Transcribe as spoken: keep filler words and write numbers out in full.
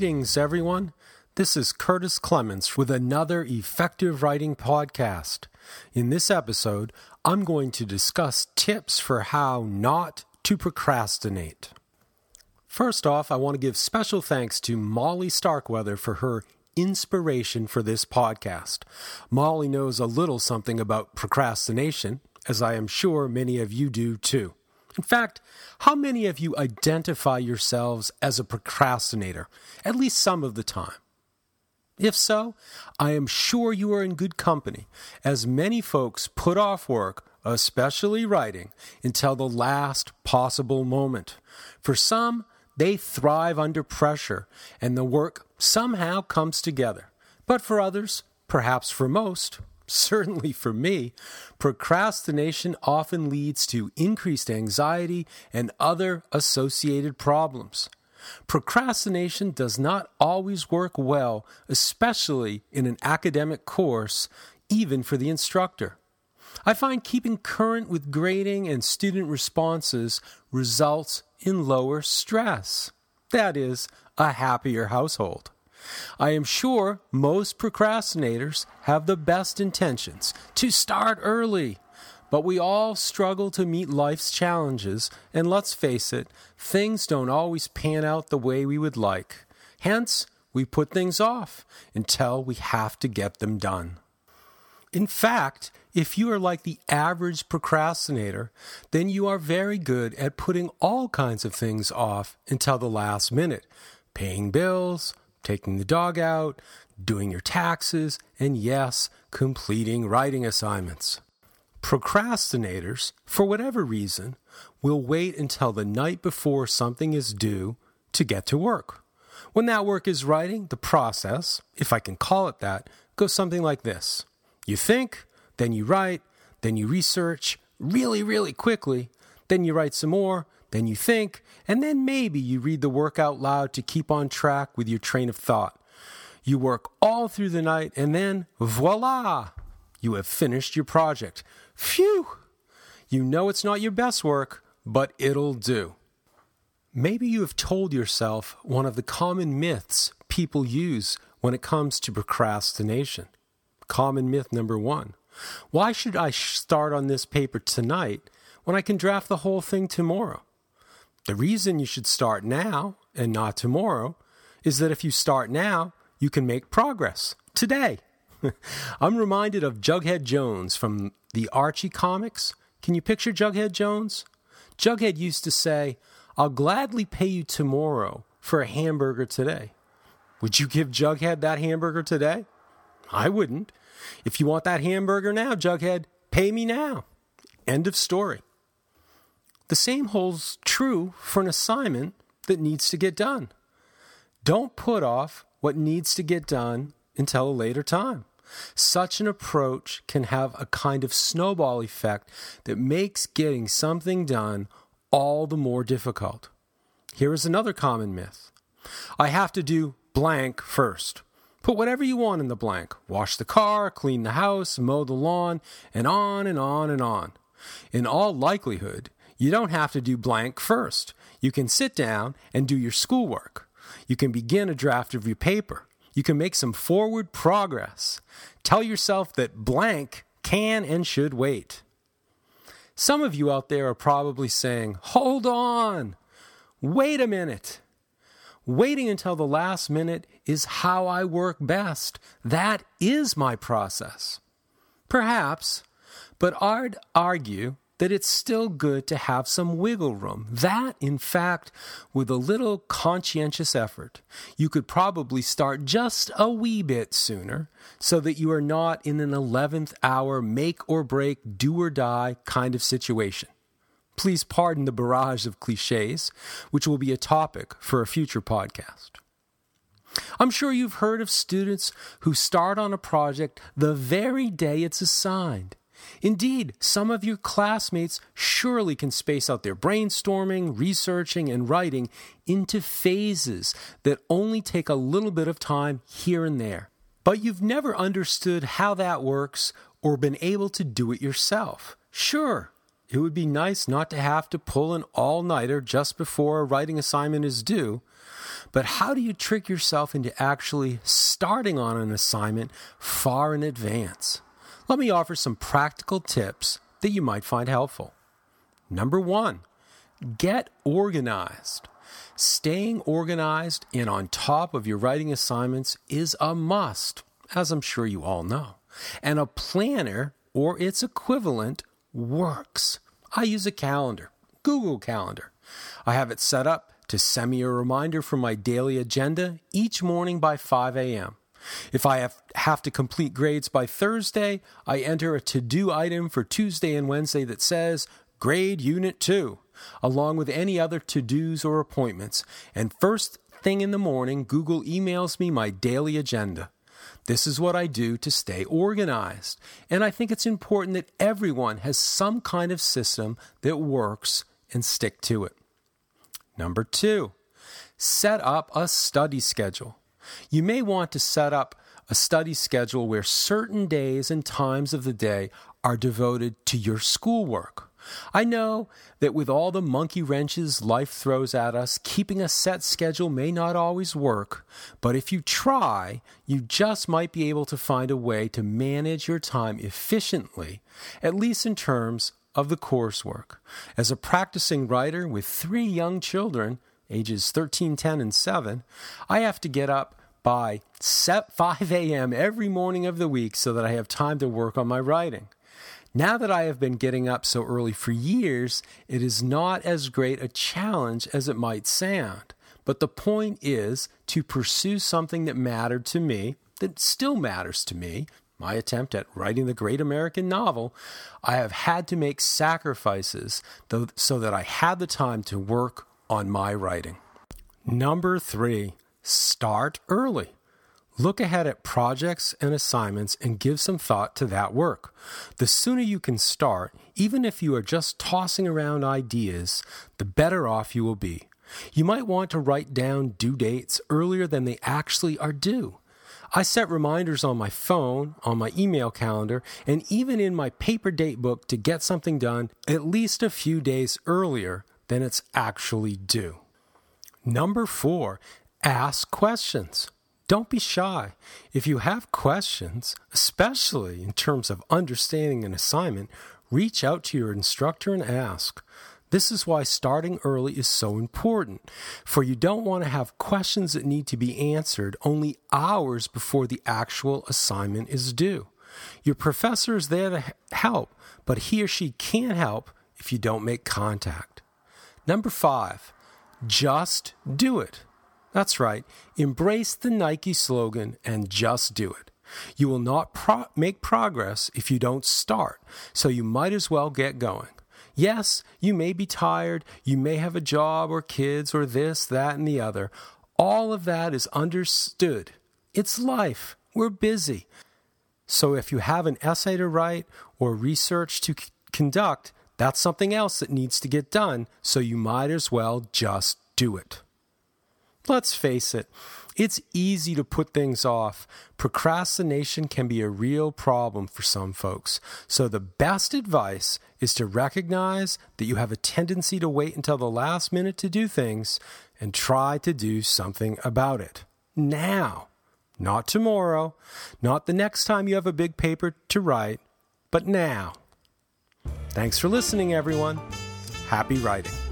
Greetings, everyone. This is Curtis Clements with another Effective Writing podcast. In this episode, I'm going to discuss tips for how not to procrastinate. First off, I want to give special thanks to Molly Starkweather for her inspiration for this podcast. Molly knows a little something about procrastination, as I am sure many of you do too. In fact, how many of you identify yourselves as a procrastinator, at least some of the time? If so, I am sure you are in good company, as many folks put off work, especially writing, until the last possible moment. For some, they thrive under pressure, and the work somehow comes together. But for others, perhaps for most, certainly for me, procrastination often leads to increased anxiety and other associated problems. Procrastination does not always work well, especially in an academic course, even for the instructor. I find keeping current with grading and student responses results in lower stress. That is, a happier household. I am sure most procrastinators have the best intentions to start early, but we all struggle to meet life's challenges, and let's face it, things don't always pan out the way we would like. Hence, we put things off until we have to get them done. In fact, if you are like the average procrastinator, then you are very good at putting all kinds of things off until the last minute. Paying bills, taking the dog out, doing your taxes, and yes, completing writing assignments. Procrastinators, for whatever reason, will wait until the night before something is due to get to work. When that work is writing, the process, if I can call it that, goes something like this. You think, then you write, then you research really, really quickly, then you write some more, then you think, and then maybe you read the work out loud to keep on track with your train of thought. You work all through the night, and then, voila, you have finished your project. Phew! You know it's not your best work, but it'll do. Maybe you have told yourself one of the common myths people use when it comes to procrastination. Common myth number one. Why should I start on this paper tonight when I can draft the whole thing tomorrow? The reason you should start now and not tomorrow is that if you start now, you can make progress today. I'm reminded of Jughead Jones from the Archie comics. Can you picture Jughead Jones? Jughead used to say, "I'll gladly pay you tomorrow for a hamburger today." Would you give Jughead that hamburger today? I wouldn't. If you want that hamburger now, Jughead, pay me now. End of story. The same holds true for an assignment that needs to get done. Don't put off what needs to get done until a later time. Such an approach can have a kind of snowball effect that makes getting something done all the more difficult. Here is another common myth. I have to do blank first. Put whatever you want in the blank. Wash the car, clean the house, mow the lawn, and on and on and on. In all likelihood, you don't have to do blank first. You can sit down and do your schoolwork. You can begin a draft of your paper. You can make some forward progress. Tell yourself that blank can and should wait. Some of you out there are probably saying, hold on, wait a minute. Waiting until the last minute is how I work best. That is my process. Perhaps, but I'd argue that it's still good to have some wiggle room. That, in fact, with a little conscientious effort, you could probably start just a wee bit sooner so that you are not in an eleventh hour make or break, do or die kind of situation. Please pardon the barrage of cliches, which will be a topic for a future podcast. I'm sure you've heard of students who start on a project the very day it's assigned. Indeed, some of your classmates surely can space out their brainstorming, researching, and writing into phases that only take a little bit of time here and there. But you've never understood how that works or been able to do it yourself. Sure, it would be nice not to have to pull an all-nighter just before a writing assignment is due, But how do you trick yourself into actually starting on an assignment far in advance? Let me offer some practical tips that you might find helpful. Number one, get organized. Staying organized and on top of your writing assignments is a must, as I'm sure you all know. And a planner or its equivalent works. I use a calendar, Google Calendar. I have it set up to send me a reminder for my daily agenda each morning by five a.m. If I have, have to complete grades by Thursday, I enter a to-do item for Tuesday and Wednesday that says, Grade Unit two, along with any other to-dos or appointments. And first thing in the morning, Google emails me my daily agenda. This is what I do to stay organized. And I think it's important that everyone has some kind of system that works and stick to it. Number two, set up a study schedule. You may want to set up a study schedule where certain days and times of the day are devoted to your schoolwork. I know that with all the monkey wrenches life throws at us, keeping a set schedule may not always work, but if you try, you just might be able to find a way to manage your time efficiently, at least in terms of the coursework. As a practicing writer with three young children, ages thirteen, ten, and seven, I have to get up by five a.m. every morning of the week so that I have time to work on my writing. Now that I have been getting up so early for years, it is not as great a challenge as it might sound. But the point is to pursue something that mattered to me, that still matters to me, my attempt at writing the great American novel. I have had to make sacrifices though, so that I had the time to work on my writing. Number three, start early. Look ahead at projects and assignments and give some thought to that work. The sooner you can start, even if you are just tossing around ideas, the better off you will be. You might want to write down due dates earlier than they actually are due. I set reminders on my phone, on my email calendar, and even in my paper date book to get something done at least a few days earlier than it's actually due. Number four, ask questions. Don't be shy. If you have questions, especially in terms of understanding an assignment, reach out to your instructor and ask. This is why starting early is so important, for you don't want to have questions that need to be answered only hours before the actual assignment is due. Your professor is there to help, but he or she can't help if you don't make contact. Number five, just do it. That's right. Embrace the Nike slogan and just do it. You will not pro- make progress if you don't start, so you might as well get going. Yes, you may be tired, you may have a job or kids or this, that, and the other. All of that is understood. It's life. We're busy. So if you have an essay to write or research to c- conduct, that's something else that needs to get done, so you might as well just do it. Let's face it, it's easy to put things off. Procrastination can be a real problem for some folks. So the best advice is to recognize that you have a tendency to wait until the last minute to do things and try to do something about it. Now, not tomorrow, not the next time you have a big paper to write, but now. Thanks for listening, everyone. Happy writing.